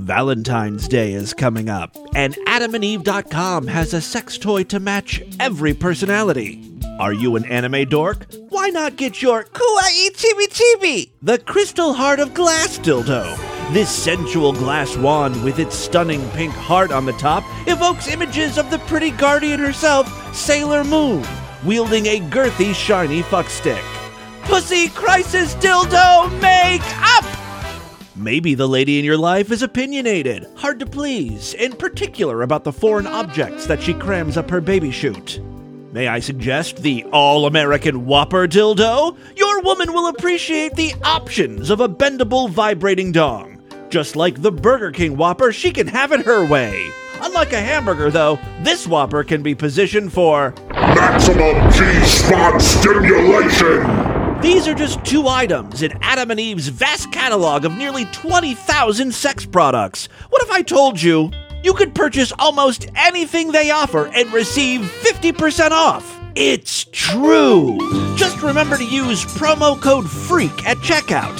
Valentine's Day is coming up, and AdamandEve.com has a sex toy to match every personality. Are you an anime dork? Why not get your Kawaii Chibi Chibi, the Crystal Heart of Glass dildo? This sensual glass wand with its stunning pink heart on the top evokes images of the pretty guardian herself, Sailor Moon, wielding a girthy, shiny fuck stick. Pussy Crisis Dildo Make Up! Maybe the lady in your life is opinionated, hard to please, and particular about the foreign objects that she crams up her baby chute. May I suggest the All-American Whopper Dildo? Your woman will appreciate the options of a bendable, vibrating dong. Just like the Burger King Whopper, she can have it her way. Unlike a hamburger, though, this Whopper can be positioned for maximum G-spot stimulation! These are just two items in Adam and Eve's vast catalog of nearly 20,000 sex products. What if I told you you could purchase almost anything they offer and receive 50% off? It's true! Just remember to use promo code FREAK at checkout.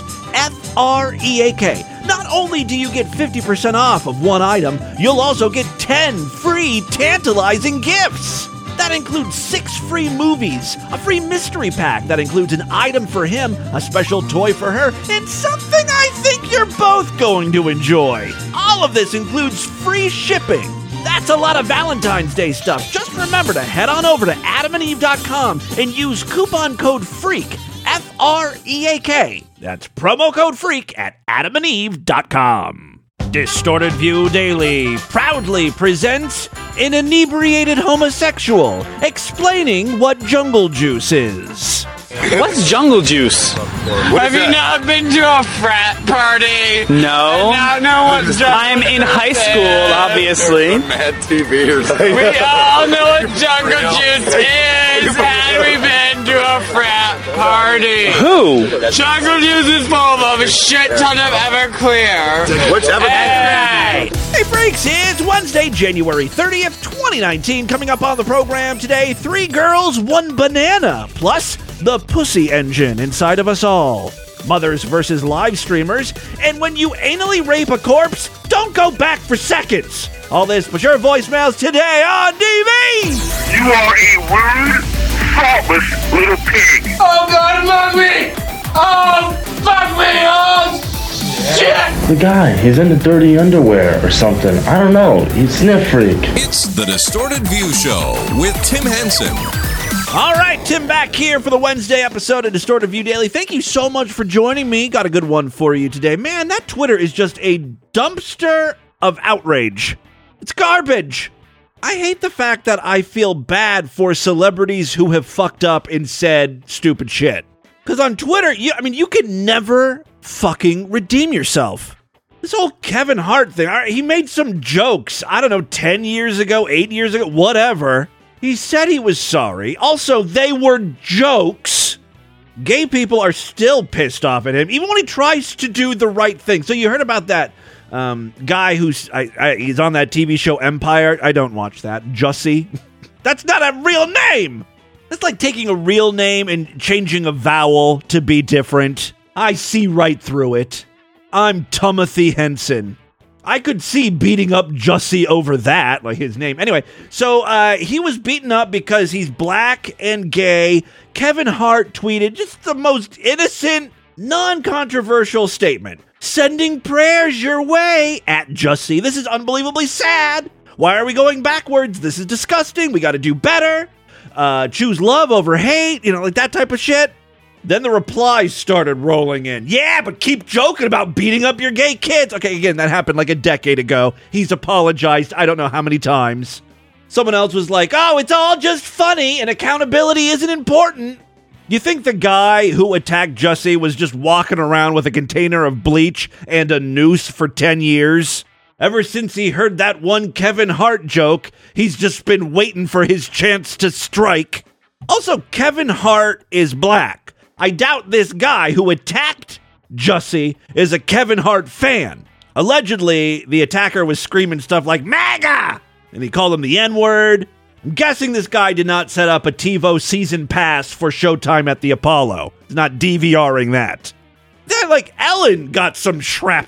F-R-E-A-K. Not only do you get 50% off of one item, you'll also get 10 free tantalizing gifts. That includes 6 free movies, a free mystery pack that includes an item for him, a special toy for her, and something I think you're both going to enjoy. All of this includes free shipping. That's a lot of Valentine's Day stuff. Just remember to head on over to AdamandEve.com and use coupon code FREAK, F-R-E-A-K. That's promo code FREAK at AdamandEve.com. Distorted View Daily proudly presents an inebriated homosexual explaining what jungle juice is. What's jungle juice? Have you not been to a frat party? No. Not know what jungle I'm in high school, obviously. Mad TV or something. We all know what jungle juice is. Have we been to a frat party? Who? Jungle juice is full of a shit ton of Everclear. What's Hey! Hey freaks, it's Wednesday, January 30th, 2019. Coming up on the program today, 3 girls, 1 banana, plus the pussy engine inside of us all. Mothers versus live streamers, and when you anally rape a corpse, don't go back for seconds. All this but your voicemails today on DV! You are a rude, thoughtless little pig. Oh God, fuck me! Oh, fuck me! Oh, shit! The guy, he's into dirty underwear or something. I don't know. He's sniff freak. It's the Distorted View Show with Tim Henson. All right, Tim back here for the Wednesday episode of Distorted View Daily. Thank you so much for joining me. Got a good one for you today. Man, that Twitter is just a dumpster of outrage. It's garbage. I hate the fact that I feel bad for celebrities who have fucked up and said stupid shit. Because on Twitter, you can never fucking redeem yourself. This whole Kevin Hart thing, all right, he made some jokes, I don't know, 10 years ago, 8 years ago, whatever. He said he was sorry. Also, they were jokes. Gay people are still pissed off at him, even when he tries to do the right thing. So you heard about that guy who's he's on that TV show Empire. I don't watch that. Jussie. That's not a real name. That's like taking a real name and changing a vowel to be different. I see right through it. I'm Timothy Henson. I could see beating up Jussie over that, like his name. Anyway, so he was beaten up because he's black and gay. Kevin Hart tweeted just the most innocent, non-controversial statement. Sending prayers your way at Jussie. This is unbelievably sad. Why are we going backwards? This is disgusting. We got to do better. Choose love over hate, like that type of shit. Then the replies started rolling in. Yeah, but keep joking about beating up your gay kids. Okay, again, that happened like a decade ago. He's apologized I don't know how many times. Someone else was like, oh, it's all just funny and accountability isn't important. You think the guy who attacked Jussie was just walking around with a container of bleach and a noose for 10 years? Ever since he heard that one Kevin Hart joke, he's just been waiting for his chance to strike. Also, Kevin Hart is black. I doubt this guy who attacked Jussie is a Kevin Hart fan. Allegedly, the attacker was screaming stuff like MAGA, and he called him the N-word. I'm guessing this guy did not set up a TiVo season pass for Showtime at the Apollo. He's not DVRing that. Then, Ellen got some shrapnel.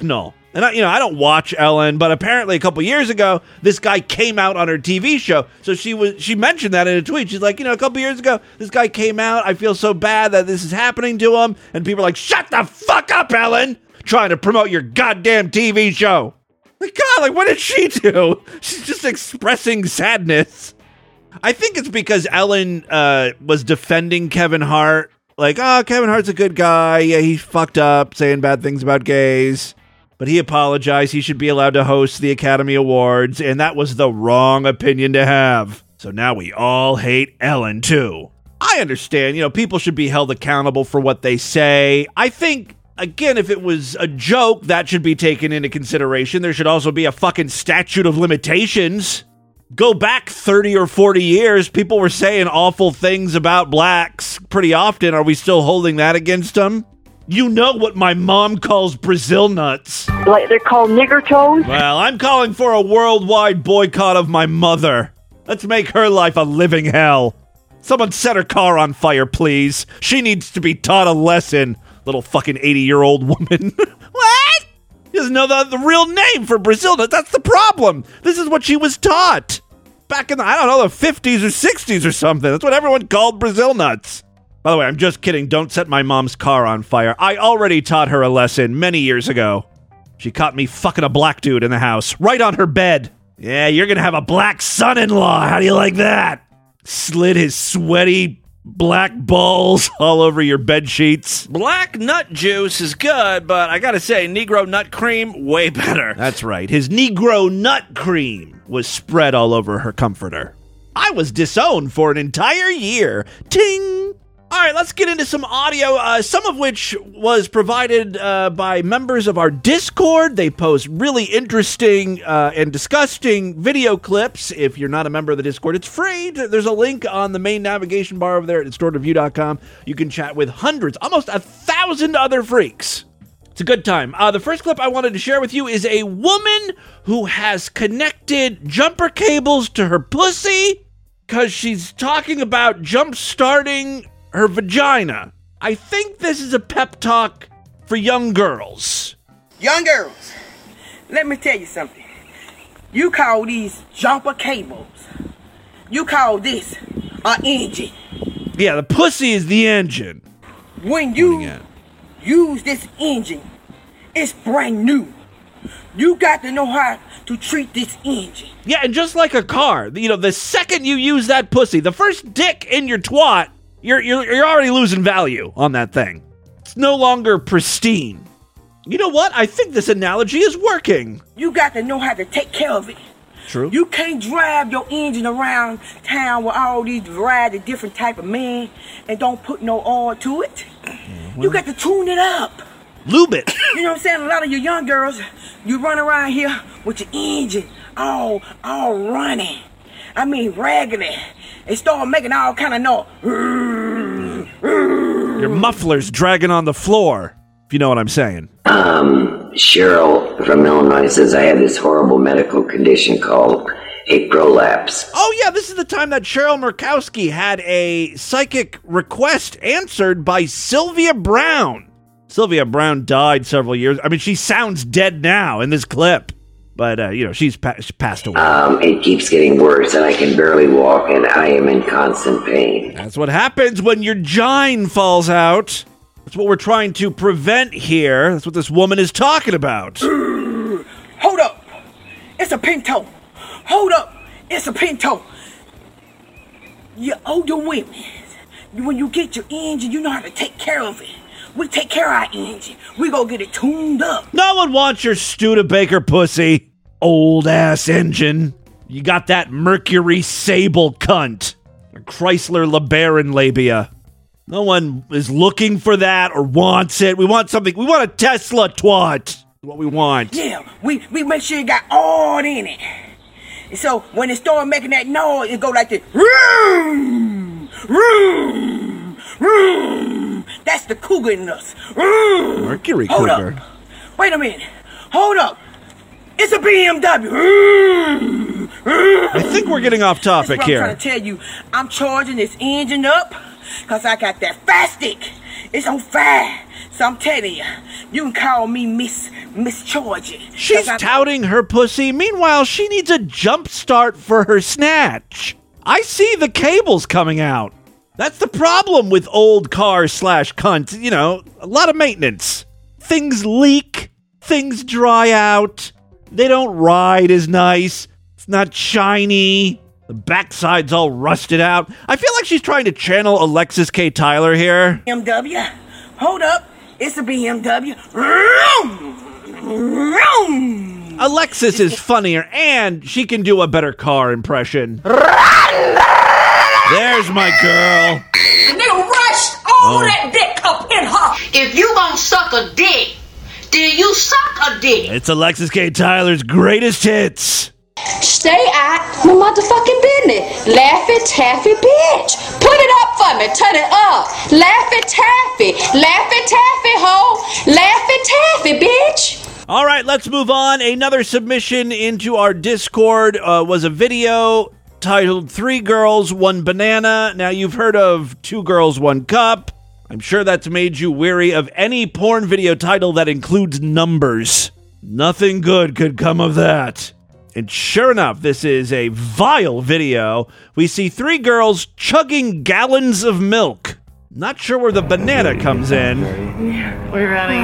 And I don't watch Ellen, but apparently a couple years ago, this guy came out on her TV show. So she mentioned that in a tweet. She's like, a couple years ago, this guy came out. I feel so bad that this is happening to him. And people are like, shut the fuck up, Ellen, trying to promote your goddamn TV show. Like, God, like, what did she do? She's just expressing sadness. I think it's because Ellen was defending Kevin Hart. Like, Kevin Hart's a good guy. Yeah, he fucked up saying bad things about gays. But he apologized. He should be allowed to host the Academy Awards, and that was the wrong opinion to have. So now we all hate Ellen, too. I understand, people should be held accountable for what they say. I think, again, if it was a joke, that should be taken into consideration. There should also be a fucking statute of limitations. Go back 30 or 40 years, people were saying awful things about blacks pretty often. Are we still holding that against them? You know what my mom calls Brazil nuts. Like they're called nigger toes? Well, I'm calling for a worldwide boycott of my mother. Let's make her life a living hell. Someone set her car on fire, please. She needs to be taught a lesson. Little fucking 80-year-old woman. What? She doesn't know the real name for Brazil nuts. That's the problem. This is what she was taught. Back in the 50s or 60s or something. That's what everyone called Brazil nuts. By the way, I'm just kidding. Don't set my mom's car on fire. I already taught her a lesson many years ago. She caught me fucking a black dude in the house, right on her bed. Yeah, you're gonna have a black son-in-law. How do you like that? Slid his sweaty black balls all over your bed sheets. Black nut juice is good, but I gotta say, Negro nut cream, way better. That's right. His Negro nut cream was spread all over her comforter. I was disowned for an entire year. Ting! All right, let's get into some audio, some of which was provided by members of our Discord. They post really interesting and disgusting video clips. If you're not a member of the Discord, it's free. There's a link on the main navigation bar over there at distortedview.com. You can chat with hundreds, almost 1,000 other freaks. It's a good time. The first clip I wanted to share with you is a woman who has connected jumper cables to her pussy because she's talking about jump-starting her vagina. I think this is a pep talk for young girls. Young girls, let me tell you something. You call these jumper cables. You call this an engine. Yeah, the pussy is the engine. When you use this engine, it's brand new. You got to know how to treat this engine. Yeah, and just like a car, the second you use that pussy, the first dick in your twat, You're already losing value on that thing. It's no longer pristine. You know what? I think this analogy is working. You got to know how to take care of it. True. You can't drive your engine around town with all these variety different type of men and don't put no oil to it. You got to tune it up. Lube it. You know what I'm saying? A lot of you young girls, you run around here with your engine all running. I mean, raggedy. It start making all kind of noise. Your muffler's dragging on the floor, if you know what I'm saying. Cheryl from Illinois says, I have this horrible medical condition called a prolapse. Oh, yeah, this is the time that Cheryl Murkowski had a psychic request answered by Sylvia Brown. Sylvia Brown died several years. I mean, she sounds dead now in this clip. But, she's passed away. It keeps getting worse, and I can barely walk, and I am in constant pain. That's what happens when your gine falls out. That's what we're trying to prevent here. That's what this woman is talking about. Hold up. It's a Pinto. Hold up. It's a Pinto. You older women, when you get your engine, you know how to take care of it. We take care of our engine. We go get it tuned up. No one wants your Studebaker pussy. Old-ass engine. You got that Mercury Sable cunt. Or Chrysler LeBaron labia. No one is looking for that or wants it. We want something. We want a Tesla twat. What we want. Yeah, we make sure it got oil in it. And so when it start making that noise, it go like this. Vroom, vroom, vroom. That's the cougar in us. Mercury Hold cougar. Up. Wait a minute. Hold up. It's a BMW. I think we're getting off topic here. I'm trying to tell you. I'm charging this engine up because I got that fast stick. It's on fire. So I'm telling you, you can call me Miss mischarge it. She's touting her pussy. Meanwhile, she needs a jump start for her snatch. I see the cables coming out. That's the problem with old cars / cunts. You know, a lot of maintenance. Things leak. Things dry out. They don't ride as nice. It's not shiny. The backside's all rusted out. I feel like she's trying to channel Alexis K. Tyler here. BMW. Hold up. It's a BMW. Alexis is funnier, and she can do a better car impression. There's my girl. Nigga rushed all that dick up in her. If you gon' suck a dick, then you suck a dick. It's Alexis K. Tyler's greatest hits. Stay out my motherfucking business. Laffy Taffy bitch. Put it up for me. Turn it up. Laffy Taffy. Laffy Taffy ho. Laffy Taffy bitch. All right, let's move on. Another submission into our Discord was a video titled 3 Girls, 1 Banana. Now, you've heard of 2 Girls, 1 Cup. I'm sure that's made you weary of any porn video title that includes numbers. Nothing good could come of that. And sure enough, this is a vile video. We see 3 girls chugging gallons of milk. Not sure where the banana comes in. We're running.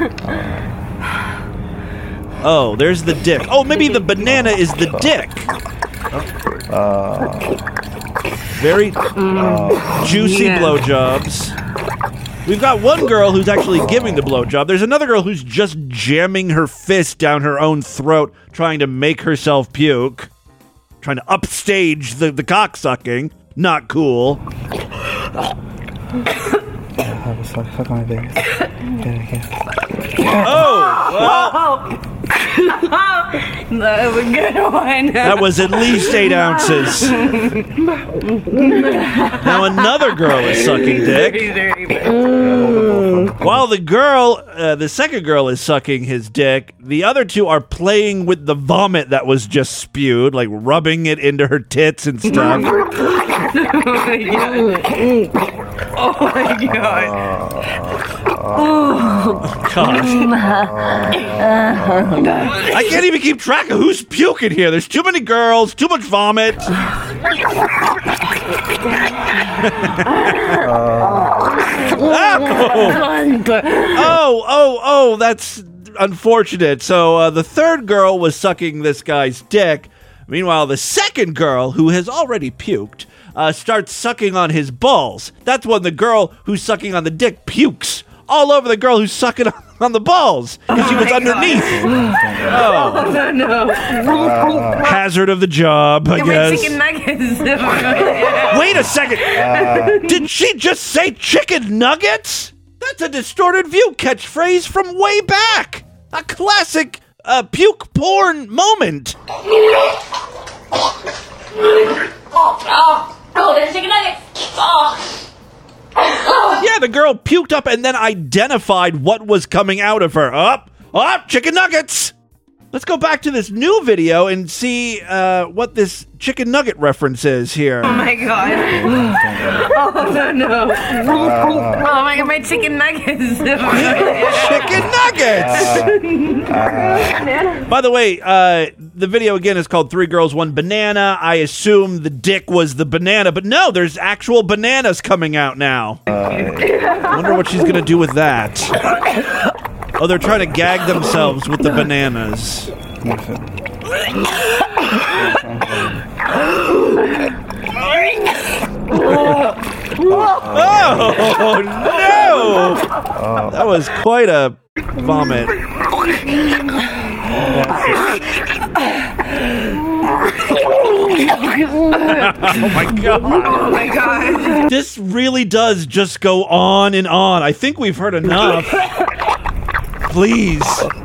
Oh, there's the dick. Oh, maybe the banana is the dick. Very juicy blowjobs. We've got one girl who's actually giving the blowjob. There's another girl who's just jamming her fist down her own throat, trying to make herself puke. Trying to upstage the cocksucking. Not cool. Oh, well. That was a good one. That was at least 8 ounces. Now another girl is sucking dick. While the second girl is sucking his dick, the other 2 are playing with the vomit that was just spewed, like rubbing it into her tits and stuff. Oh my god. Oh, gosh. I can't even keep track of who's puking here. There's too many girls, too much vomit. Oh, that's unfortunate. So the third girl was sucking this guy's dick. Meanwhile, the second girl, who has already puked, starts sucking on his balls. That's when the girl who's sucking on the dick pukes all over the girl who's sucking on the balls because she was underneath. Oh, no. Hazard of the job, I guess. Chicken nuggets. Wait a second. Did she just say chicken nuggets? That's a distorted view catchphrase from way back. A classic puke porn moment. Oh, there's chicken nuggets. Yeah, the girl puked up and then identified what was coming out of her. Up, chicken nuggets. Let's go back to this new video and see what this chicken nugget reference is here. Oh my god. Oh no. Oh my god, my chicken nuggets. Chicken nuggets. By the way, the video again is called 3 Girls, 1 Banana. I assume the dick was the banana, but no, there's actual bananas coming out now. I wonder what she's gonna do with that. Oh, they're trying to gag themselves with the bananas. Oh, no! That was quite a vomit. Oh my god. Oh my god. This really does just go on and on. I think we've heard enough. Please.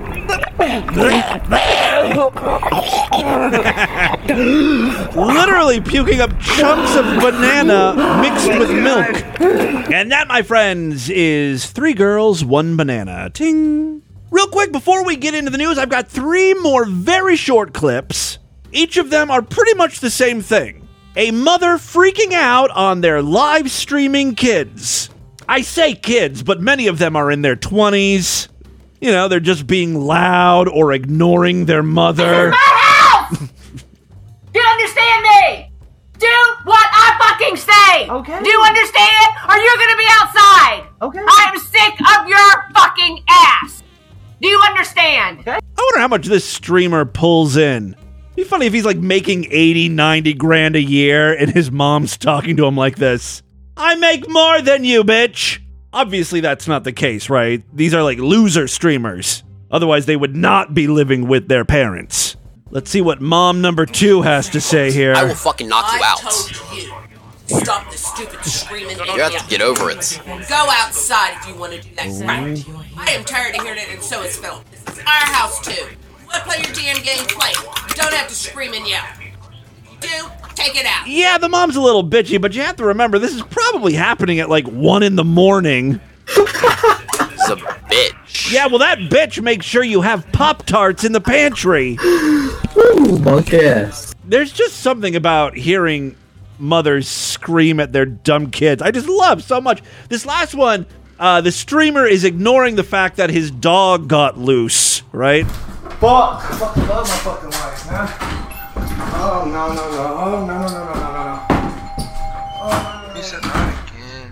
Literally puking up chunks of banana mixed with milk. And that, my friends, is 3 Girls, 1 Banana. Ting. Real quick, before we get into the news, I've got 3 more very short clips. Each of them are pretty much the same thing. A mother freaking out on their live streaming kids. I say kids, but many of them are in their 20s. You know, they're just being loud or ignoring their mother. My house! Do you understand me? Do what I fucking say! Okay. Do you understand? Or you're gonna be outside! Okay. I am sick of your fucking ass! Do you understand? Okay. I wonder how much this streamer pulls in. It'd be funny if he's like making 80, 90 grand a year and his mom's talking to him like this. I make more than you, bitch. Obviously, that's not the case, right? These are like loser streamers. Otherwise, they would not be living with their parents. Let's see what mom number 2 has to say here. I will fucking knock you out. Told you. Stop the stupid screaming. You have to get over it. Go outside if you want to do that crap. I am tired of hearing it, and so is Phil. This is our house, too. You want to play your damn game, play. You don't have to scream and yell. You do, take it out. Yeah, the mom's a little bitchy, but you have to remember, this is probably happening at like 1 a.m. It's a bitch. Yeah, well, that bitch makes sure you have Pop-Tarts in the pantry. Ooh, monkey ass. There's just something about hearing mothers scream at their dumb kids. I just love so much. This last one, the streamer is ignoring the fact that his dog got loose, right? Fuck. I fucking love my fucking life, man. Oh, no. Oh, no. Oh, he said not again.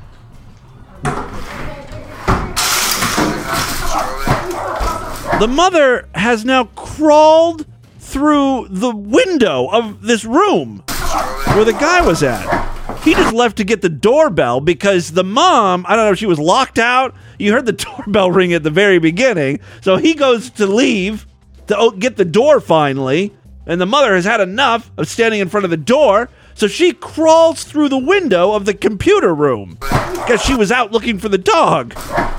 The mother has now crawled through the window of this room where the guy was at. He just left to get the doorbell because the mom, I don't know if she was locked out. You heard the doorbell ring at the very beginning. So he goes to leave to get the door finally. And the mother has had enough of standing in front of the door. So she crawls through the window of the computer room because she was out looking for the dog.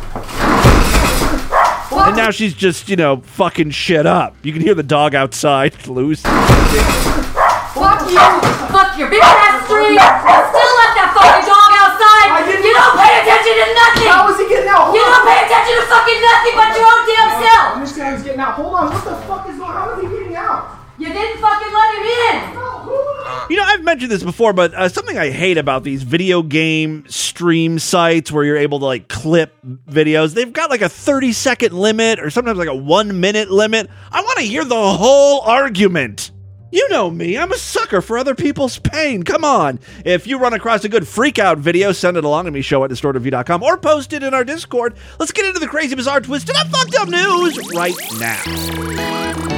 And now she's just, fucking shit up. You can hear the dog outside loose. Fuck you! Fuck your bitch ass street! Still let that fucking dog outside! You don't pay attention to nothing! How is he getting out? You don't pay attention to fucking nothing but your own damn self! I understand he's getting out. Hold on, what the fuck is going on? How is he getting out? You didn't fucking let him in! I've mentioned this before, but something I hate about these video game stream sites where you're able to, like, clip videos, they've got, like, a 30-second limit or sometimes, like, a 1-minute limit. I want to hear the whole argument. You know me, I'm a sucker for other people's pain. Come on. If you run across a good freak-out video, send it along to me, show@distortedview.com, or post it in our Discord. Let's get into the crazy, bizarre, twisted up, fucked up news right now.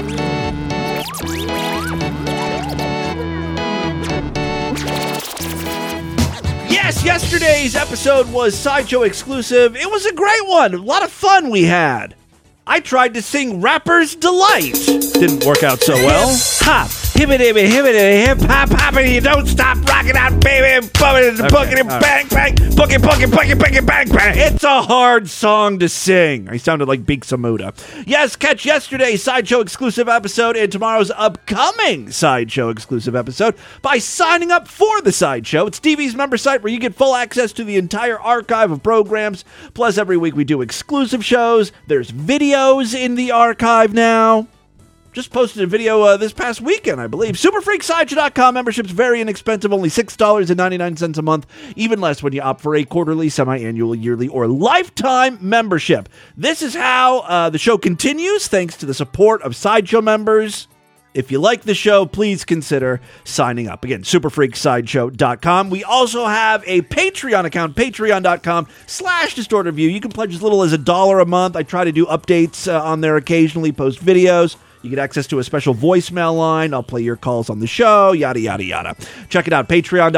Yes, yesterday's episode was Sideshow exclusive. It was a great one. A lot of fun we had. I tried to sing Rapper's Delight. Didn't work out so well. Hop, hibbity, hip, hop, hoppity, you don't stop rocking out, baby, bumping, bang, bang, boogie, bang, bang. It's a hard song to sing. I sounded like Beak Samuda. Yes, catch yesterday's Sideshow exclusive episode and tomorrow's upcoming Sideshow exclusive episode by signing up for the Sideshow. It's TV's member site where you get full access to the entire archive of programs. Plus, every week we do exclusive shows. There's videos in the archive now. Just posted a video this past weekend, I believe. SuperFreakSideshow.com membership's very inexpensive, only $6.99 a month, even less when you opt for a quarterly, semi-annual, yearly, or lifetime membership. This is how the show continues, thanks to the support of Sideshow members. If you like the show, please consider signing up. Again, SuperFreakSideshow.com. We also have a Patreon account, patreon.com/DistortedView. You can pledge as little as $1 a month. I try to do updates on there occasionally, post videos. You get access to a special voicemail line. I'll play your calls on the show, yada, yada, yada. Check it out,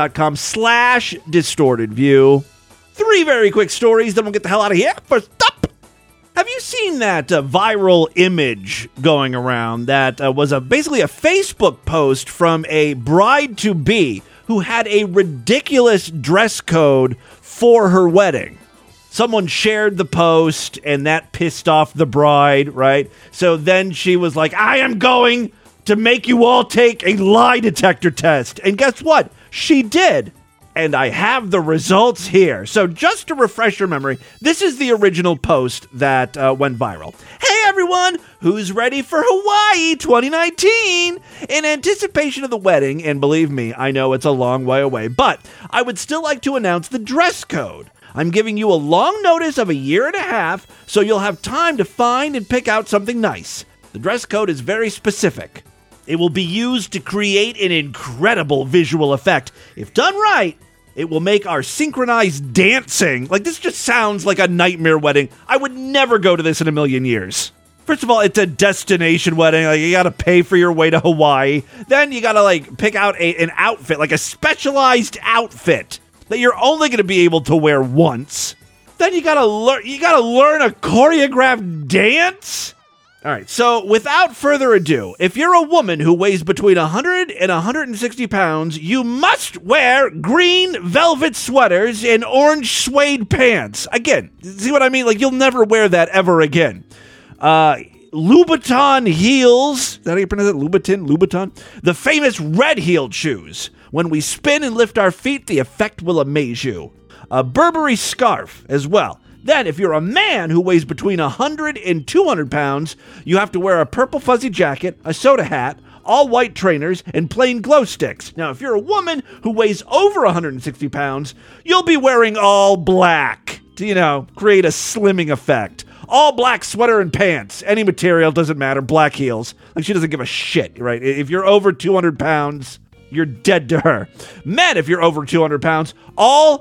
patreon.com/DistortedView. 3 very quick stories, then we'll get the hell out of here. First up, have you seen that viral image going around that was basically a Facebook post from a bride-to-be who had a ridiculous dress code for her wedding? Someone shared the post, and that pissed off the bride, right? So then she was like, I am going to make you all take a lie detector test. And guess what? She did. And I have the results here. So just to refresh your memory, this is the original post that went viral. Hey everyone, who's ready for Hawaii 2019? In anticipation of the wedding, and believe me, I know it's a long way away, but I would still like to announce the dress code. I'm giving you a long notice of a year and a half, so you'll have time to find and pick out something nice. The dress code is very specific. It will be used to create an incredible visual effect. If done right, it will make our synchronized dancing. Like, this just sounds like a nightmare wedding. I would never go to this in a million years. First of all, it's a destination wedding. Like, you gotta pay for your way to Hawaii. Then you gotta, like, pick out an outfit, like a specialized outfit that you're only gonna be able to wear once. Then you gotta learn a choreographed dance? All right, so without further ado, if you're a woman who weighs between 100 and 160 pounds, you must wear green velvet sweaters and orange suede pants. Again, see what I mean? Like, you'll never wear that ever again. Louboutin heels. Is that how you pronounce it? Louboutin? The famous red-heeled shoes. When we spin and lift our feet, the effect will amaze you. A Burberry scarf as well. Then, if you're a man who weighs between 100 and 200 pounds, you have to wear a purple fuzzy jacket, a soda hat, all white trainers, and plain glow sticks. Now, if you're a woman who weighs over 160 pounds, you'll be wearing all black to, create a slimming effect. All black sweater and pants. Any material, doesn't matter. Black heels. Like, she doesn't give a shit, right? If you're over 200 pounds, you're dead to her. Men, if you're over 200 pounds, all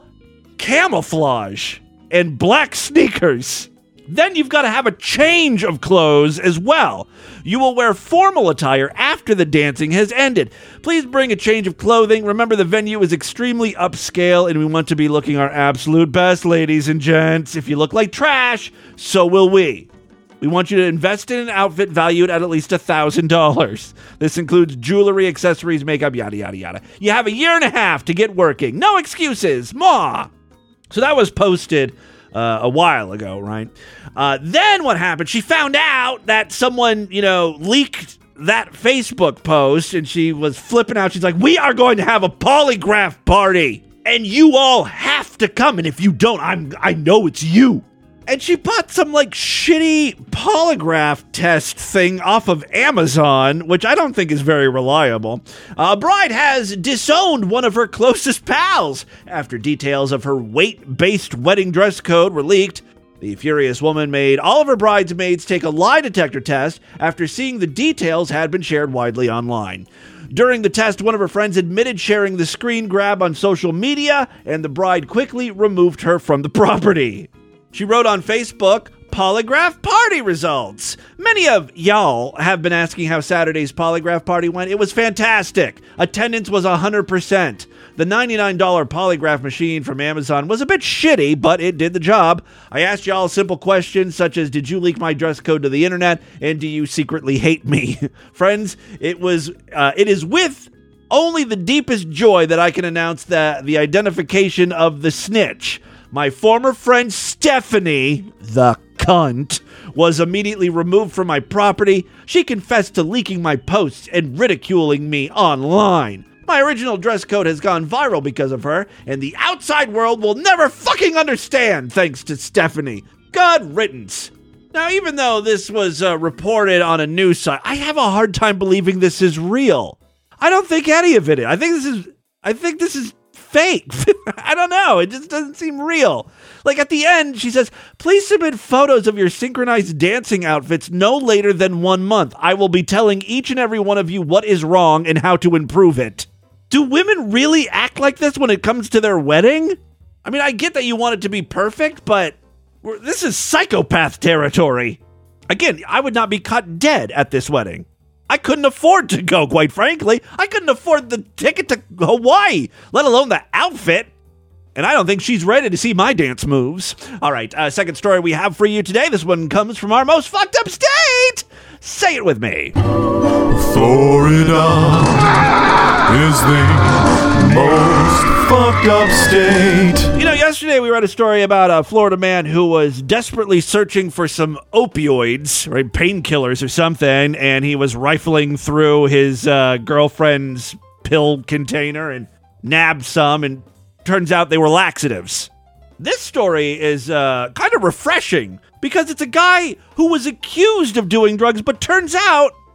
camouflage and black sneakers. Then you've got to have a change of clothes as well. You will wear formal attire after the dancing has ended. Please bring a change of clothing. Remember, the venue is extremely upscale, and we want to be looking our absolute best, ladies and gents. If you look like trash, so will we. We want you to invest in an outfit valued at least $1,000. This includes jewelry, accessories, makeup, yada, yada, yada. You have a year and a half to get working. No excuses. Ma! So that was posted a while ago, right? Then what happened? She found out that someone, leaked that Facebook post, and she was flipping out. She's like, we are going to have a polygraph party, and you all have to come, and if you don't, I know it's you. And she bought some, shitty polygraph test thing off of Amazon, which I don't think is very reliable. A bride has disowned one of her closest pals after details of her weight-based wedding dress code were leaked. The furious woman made all of her bridesmaids take a lie detector test after seeing the details had been shared widely online. During the test, one of her friends admitted sharing the screen grab on social media, and the bride quickly removed her from the property. She wrote on Facebook, polygraph party results. Many of y'all have been asking how Saturday's polygraph party went. It was fantastic. Attendance was 100%. The $99 polygraph machine from Amazon was a bit shitty, but it did the job. I asked y'all simple questions such as, did you leak my dress code to the internet? And do you secretly hate me? Friends, it is with only the deepest joy that I can announce the identification of the snitch. My former friend Stephanie, the cunt, was immediately removed from my property. She confessed to leaking my posts and ridiculing me online. My original dress code has gone viral because of her, and the outside world will never fucking understand thanks to Stephanie. Good riddance. Now, even though this was reported on a news site, I have a hard time believing this is real. I don't think any of it is. I think this is fake. I don't know. It just doesn't seem real. Like, at the end, she says, please submit photos of your synchronized dancing outfits no later than 1 month. I will be telling each and every one of you what is wrong and how to improve it. Do women really act like this when it comes to their wedding? I mean, I get that you want it to be perfect, but this is psychopath territory. Again, I would not be caught dead at this wedding. I couldn't afford to go, quite frankly. I couldn't afford the ticket to Hawaii, let alone the outfit. And I don't think she's ready to see my dance moves. All right, second story we have for you today. This one comes from our most fucked up state. Say it with me. Florida is the most fucked up state. Yesterday we read a story about a Florida man who was desperately searching for some opioids, right, painkillers or something, and he was rifling through his girlfriend's pill container and nabbed some, and turns out they were laxatives. This story is kind of refreshing because it's a guy who was accused of doing drugs, but turns out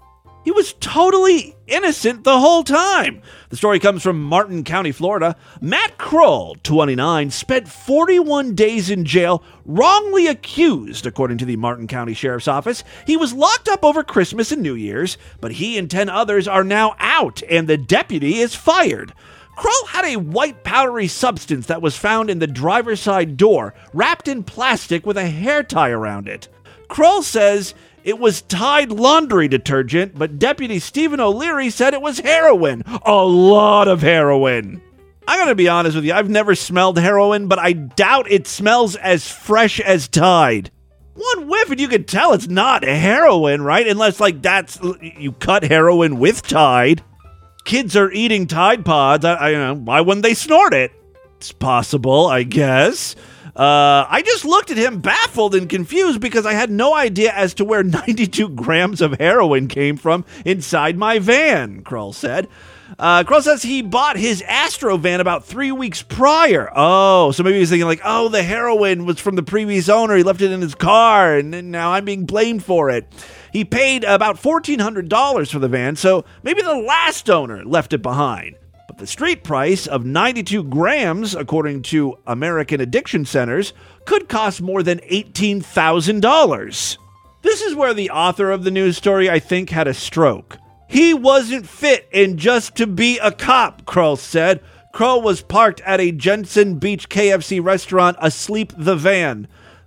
He was totally innocent the whole time. The story comes from Martin County, Florida. Matt Kroll, 29, spent 41 days in jail, wrongly accused, according to the Martin County Sheriff's Office. He was locked up over Christmas and New Year's, but he and 10 others are now out, and the deputy is fired. Kroll had a white powdery substance that was found in the driver's side door, wrapped in plastic with a hair tie around it. Kroll says it was Tide laundry detergent, but Deputy Stephen O'Leary said it was heroin. A lot of heroin. I'm going to be honest with you, I've never smelled heroin, but I doubt it smells as fresh as Tide. One whiff and you can tell it's not heroin, right? Unless, you cut heroin with Tide. Kids are eating Tide Pods. Why wouldn't they snort it? It's possible, I guess. I just looked at him baffled and confused because I had no idea as to where 92 grams of heroin came from inside my van, Kroll said. Kroll says he bought his Astro van about 3 weeks prior. Oh, so maybe he's thinking the heroin was from the previous owner. He left it in his car, and now I'm being blamed for it. He paid about $1,400 for the van, so maybe the last owner left it behind. But the street price of 92 grams, according to American Addiction Centers, could cost more than $18,000. This is where the author of the news story, I think, had a stroke. He wasn't fit in just to be a cop, Kroll said. Kroll was parked at a Jensen Beach KFC restaurant asleep the van.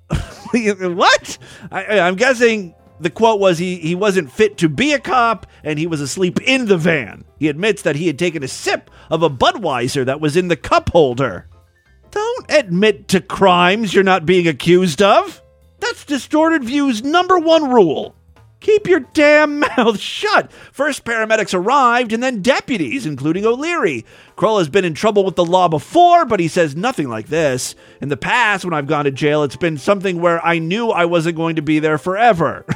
What? I'm guessing the quote was he wasn't fit to be a cop and he was asleep in the van. He admits that he had taken a sip of a Budweiser that was in the cup holder. Don't admit to crimes you're not being accused of. That's Distorted View's #1 rule. Keep your damn mouth shut. First, paramedics arrived, and then deputies, including O'Leary. Kroll has been in trouble with the law before, but he says nothing like this. In the past, when I've gone to jail, it's been something where I knew I wasn't going to be there forever.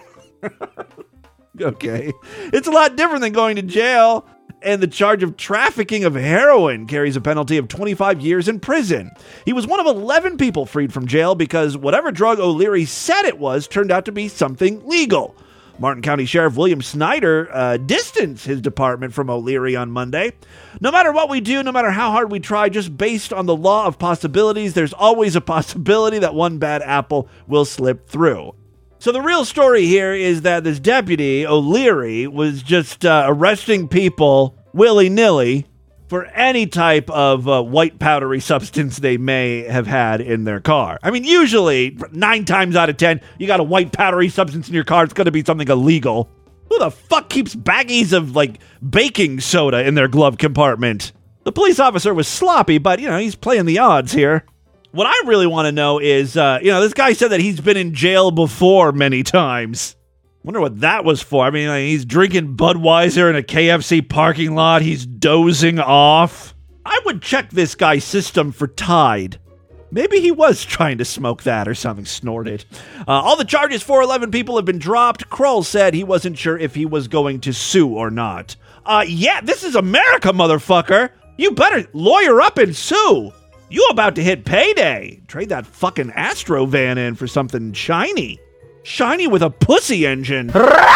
Okay. It's a lot different than going to jail. And the charge of trafficking of heroin carries a penalty of 25 years in prison. He was one of 11 people freed from jail because whatever drug O'Leary said it was turned out to be something legal. Martin County Sheriff William Snyder distanced his department from O'Leary on Monday. No matter what we do, no matter how hard we try, just based on the law of possibilities, there's always a possibility that one bad apple will slip through. So the real story here is that this deputy, O'Leary, was just arresting people willy-nilly for any type of white powdery substance they may have had in their car. I mean, usually, 9 times out of 10, you got a white powdery substance in your car, it's going to be something illegal. Who the fuck keeps baggies of, baking soda in their glove compartment? The police officer was sloppy, but, he's playing the odds here. What I really want to know is, this guy said that he's been in jail before many times. Wonder what that was for. I mean, he's drinking Budweiser in a KFC parking lot. He's dozing off. I would check this guy's system for Tide. Maybe he was trying to smoke that or something, snorted. All the charges for 11 people have been dropped. Kroll said he wasn't sure if he was going to sue or not. Yeah, this is America, motherfucker. You better lawyer up and sue. You about to hit payday. Trade that fucking Astro van in for something shiny. Shiny with a pussy engine.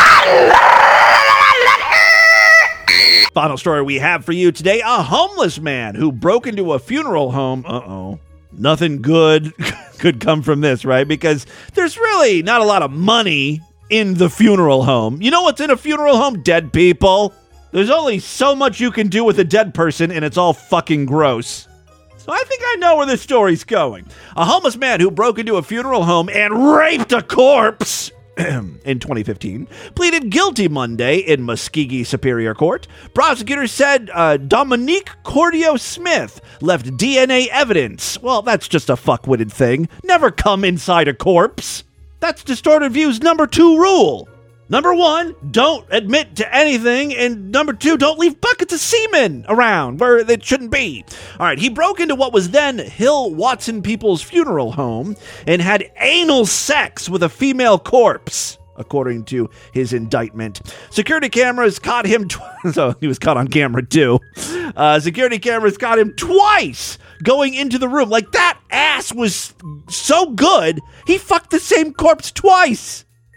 Final story we have for you today. A homeless man who broke into a funeral home. Uh-oh. Nothing good could come from this, right? Because there's really not a lot of money in the funeral home. You know what's in a funeral home? Dead people. There's only so much you can do with a dead person, and it's all fucking gross. So I think I know where this story's going. A homeless man who broke into a funeral home and raped a corpse in 2015 pleaded guilty Monday in Muskogee Superior Court. Prosecutors said Dominique Cordio Smith left DNA evidence. Well, that's just a fuckwitted thing. Never come inside a corpse. That's Distorted View's #2 rule. #1, don't admit to anything, and #2, don't leave buckets of semen around where they shouldn't be. All right, he broke into what was then Hill Watson People's Funeral Home and had anal sex with a female corpse, according to his indictment. Security cameras caught him, so he was caught on camera too. Security cameras caught him twice going into the room. Like, that ass was so good, he fucked the same corpse twice.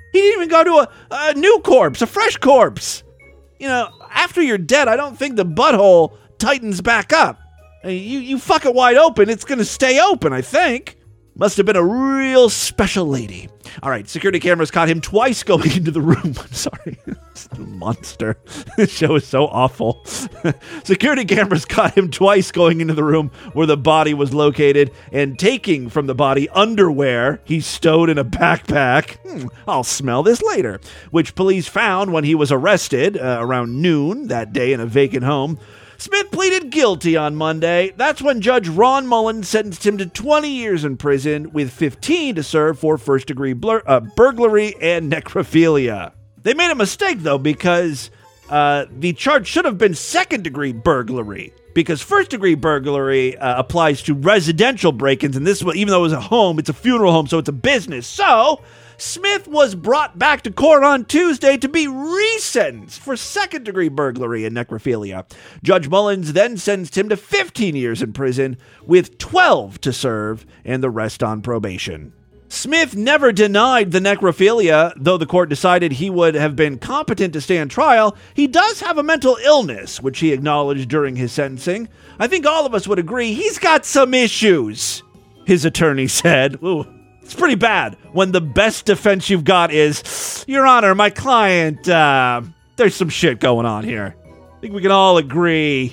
He didn't even go to a new corpse, a fresh corpse. You know, after you're dead, I don't think the butthole tightens back up. You fuck it wide open, it's going to stay open, I think. Must have been a real special lady. All right, security cameras caught him twice going into the room. I'm sorry. It's a monster. This show is so awful. Security cameras caught him twice going into the room where the body was located and taking from the body underwear he stowed in a backpack. I'll smell this later. Which police found when he was arrested around noon that day in a vacant home. Smith pleaded guilty on Monday. That's when Judge Ron Mullins sentenced him to 20 years in prison with 15 to serve for first-degree burglary and necrophilia. They made a mistake, though, because the charge should have been second-degree burglary, because first-degree burglary applies to residential break-ins, and this, even though it was a home, it's a funeral home, so it's a business. So Smith was brought back to court on Tuesday to be resentenced for second-degree burglary and necrophilia. Judge Mullins then sentenced him to 15 years in prison, with 12 to serve and the rest on probation. Smith never denied the necrophilia, though the court decided he would have been competent to stand trial. He does have a mental illness, which he acknowledged during his sentencing. I think all of us would agree he's got some issues, his attorney said. Ooh. It's pretty bad when the best defense you've got is, Your Honor, my client, there's some shit going on here. I think we can all agree,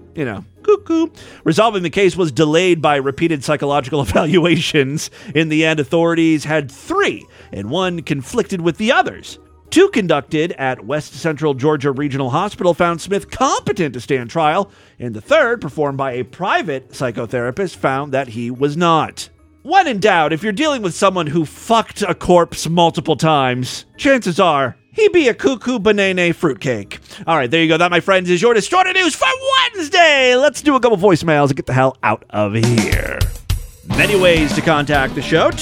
cuckoo. Resolving the case was delayed by repeated psychological evaluations. In the end, authorities had 3, and one conflicted with the others. 2 conducted at West Central Georgia Regional Hospital found Smith competent to stand trial, and the third, performed by a private psychotherapist, found that he was not. When in doubt, if you're dealing with someone who fucked a corpse multiple times, chances are he be a cuckoo banana fruitcake. All right, there you go. That, my friends, is your Distorted News for Wednesday. Let's do a couple voicemails and get the hell out of here. Many ways to contact the show.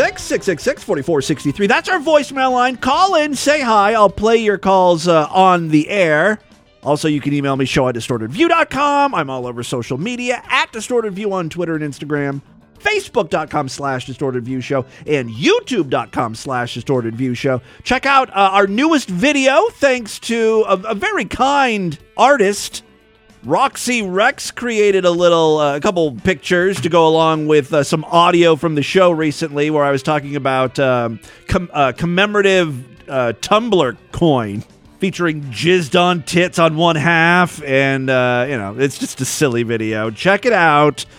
206-666-4463. That's our voicemail line. Call in, say hi. I'll play your calls on the air. Also, you can email me, show@distortedview.com. I'm all over social media, @DistortedView on Twitter and Instagram. Facebook.com/DistortedViewShow and YouTube.com/DistortedViewShow. Check out our newest video, thanks to a very kind artist. Roxy Rex created a couple pictures to go along with some audio from the show recently, where I was talking about commemorative Tumblr coin featuring jizzed on tits on one half, and it's just a silly video. Check it out.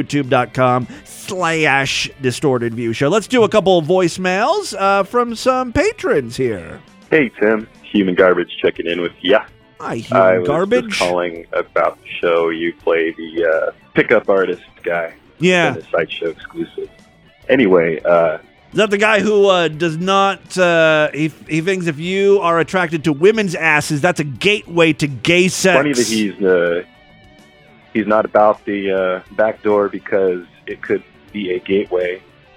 YouTube.com/DistortedViewShow. Let's do a couple of voicemails from some patrons here. Hey, Tim. Human Garbage checking in with ya. Hi, Human Garbage. I was just calling about the show. You play the pickup artist guy. Yeah. The Sideshow exclusive. Anyway, is that the guy who does not, he thinks if you are attracted to women's asses, that's a gateway to gay sex. Funny that he's not about the back door because it could be a gateway.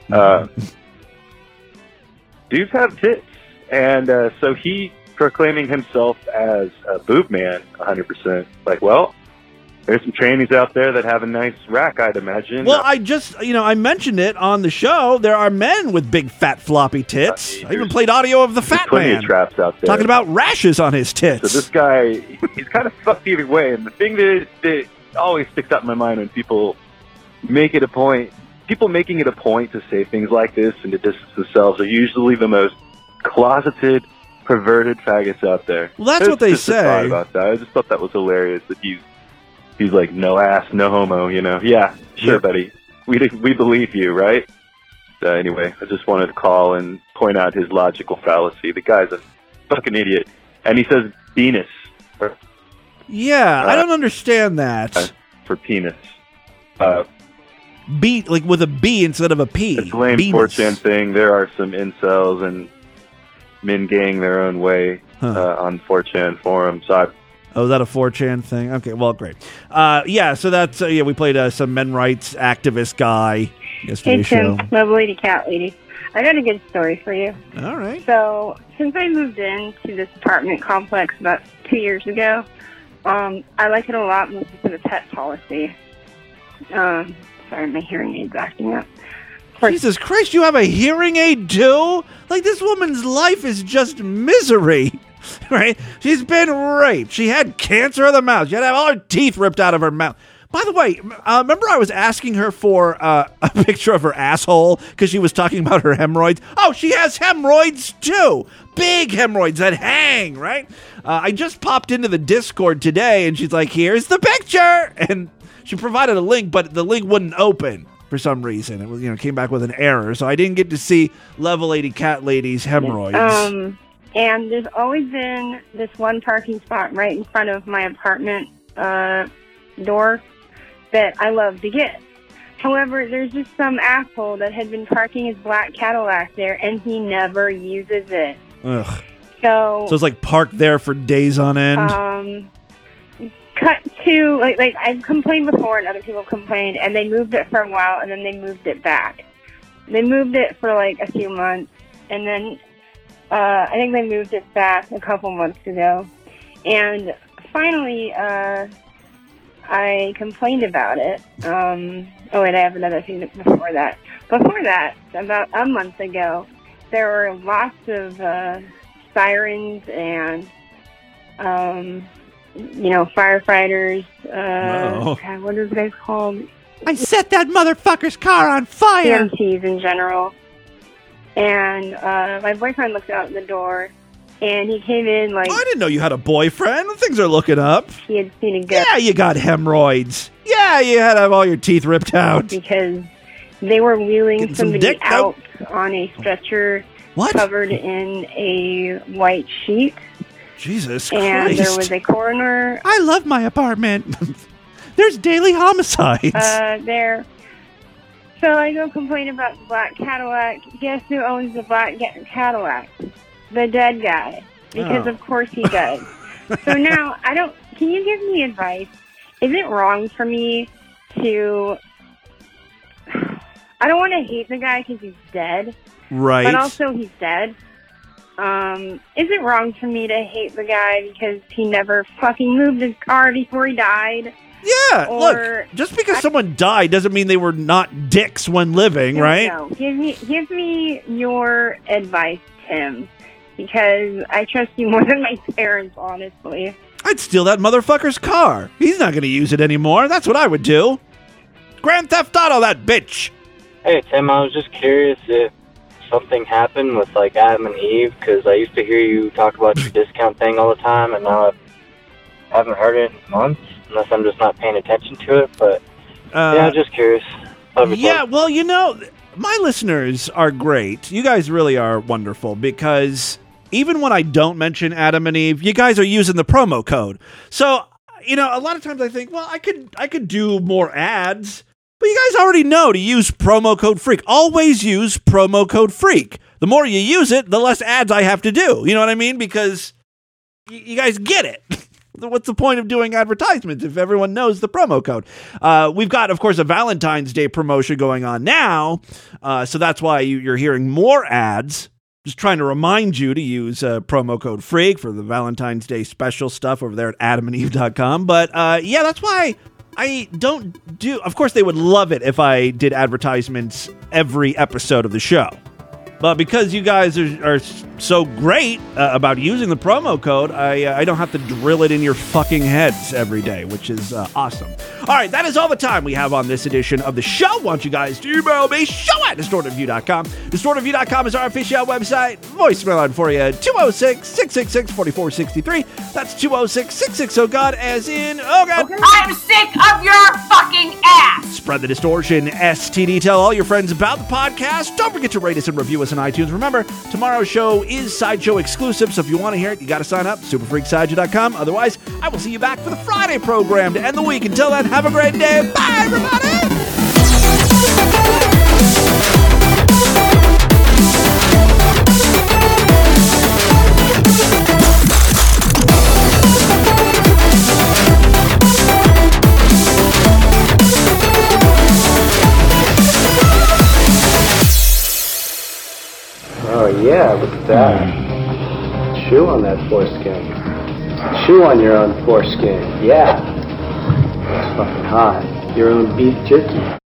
Dudes have tits, and so he proclaiming himself as a boob man 100%. Like, well, there's some trannies out there that have a nice rack, I'd imagine. Well, I just, I mentioned it on the show. There are men with big, fat, floppy tits. I even played audio of the fat plenty man of traps out there talking about rashes on his tits. So this guy, he's kind of fucked either way. And the thing that always sticks out in my mind when people making it a point to say things like this and to distance themselves are usually the most closeted, perverted faggots out there. Well, that's what they say. Thought about that. I just thought that was hilarious that he's like, no ass, no homo, Yeah, sure, buddy. We believe you, right? Anyway, I just wanted to call and point out his logical fallacy. The guy's a fucking idiot. And he says penis. Yeah, I don't understand that. For penis. B, like with a B instead of a P. It's a lame 4chan thing. There are some incels and men gang their own way on 4chan forums. So is that a 4chan thing? Okay, well, great. So that's, we played some men rights activist guy yesterday's show. Hey, Tim, Love Lady, Cat Lady. I got a good story for you. All right. So, since I moved into this apartment complex about 2 years ago, I like it a lot, mostly for the pet policy. Sorry, my hearing aid's acting up. Jesus Christ, you have a hearing aid too? Like, this woman's life is just misery, right? She's been raped. She had cancer of the mouth. She had to have all her teeth ripped out of her mouth. By the way, remember I was asking her for a picture of her asshole because she was talking about her hemorrhoids? Oh, she has hemorrhoids too. Big hemorrhoids that hang, right? I just popped into the Discord today and she's like, here's the picture. And she provided a link, but the link wouldn't open for some reason. It was, came back with an error. So I didn't get to see Level 80 Cat Lady's hemorrhoids. And there's always been this one parking spot right in front of my apartment door that I love to get. However, there's just some asshole that had been parking his black Cadillac there, and he never uses it. Ugh. So it's like parked there for days on end. Cut to, like I've complained before, and other people complained, and they moved it for a while, and then they moved it back. They moved it for like a few months, and then I think they moved it back a couple months ago. And finally, I complained about it. Oh, wait, I have another thing before that. Before that, about a month ago, there were lots of sirens and, firefighters. God, what are they called? I set that motherfucker's car on fire! EMTs in general. And my boyfriend looked out the door, and he came in like... I didn't know you had a boyfriend. Things are looking up. He had seen a ghost. Yeah, you got hemorrhoids. Yeah, you had to have all your teeth ripped out. Because they were wheeling somebody out on a stretcher covered in a white sheet. Jesus and Christ. There was a coroner. I love my apartment. There's daily homicides. There. So I go complain about the black Cadillac. Guess who owns the black Cadillac? The dead guy. Because of course he does. So now, can you give me advice? Is it wrong for me to... I don't want to hate the guy because he's dead. Right. But also he's dead. Is it wrong for me to hate the guy because he never fucking moved his car before he died? Yeah, look, just because someone died doesn't mean they were not dicks when living, right? No, give me your advice, Tim, because I trust you more than my parents, honestly. I'd steal that motherfucker's car. He's not going to use it anymore. That's what I would do. Grand Theft Auto, that bitch. Hey, Tim, I was just curious if something happened with, like, Adam and Eve, because I used to hear you talk about your discount thing all the time, and now I haven't heard it in months. Unless I'm just not paying attention to it, but I'm just curious. Yeah, well, my listeners are great. You guys really are wonderful because even when I don't mention Adam and Eve, you guys are using the promo code. So, a lot of times I think, well, I could do more ads, but you guys already know to use promo code FREAK. Always use promo code FREAK. The more you use it, the less ads I have to do. You know what I mean? Because you guys get it. What's the point of doing advertisements if everyone knows the promo code? We've got, of course, a Valentine's Day promotion going on now, so that's why you're hearing more ads. Just trying to remind you to use promo code FREAK for the Valentine's Day special stuff over there at adamandeve.com. But, that's why I don't do... Of course, they would love it if I did advertisements every episode of the show. But because you guys are so great about using the promo code, I don't have to drill it in your fucking heads every day, which is awesome. All right, that is all the time we have on this edition of the show. Want you guys to email me, show@distortedview.com. Distortedview.com is our official website. Voicemail on for you, 206-666-4463. That's 206-660-GOD, as in, oh God. I'm sick of your fucking ass! Spread the distortion, STD. Tell all your friends about the podcast. Don't forget to rate us and review us on iTunes. Remember, tomorrow's show is Sideshow exclusive, so if you want to hear it, you got to sign up, superfreaksideshow.com. Otherwise, I will see you back for the Friday program to end the week. Until then, have a great day. Bye, everybody! Oh yeah, look at that. Chew on that foreskin. Chew on your own foreskin. Yeah. That's fucking hot. Your own beef jerky.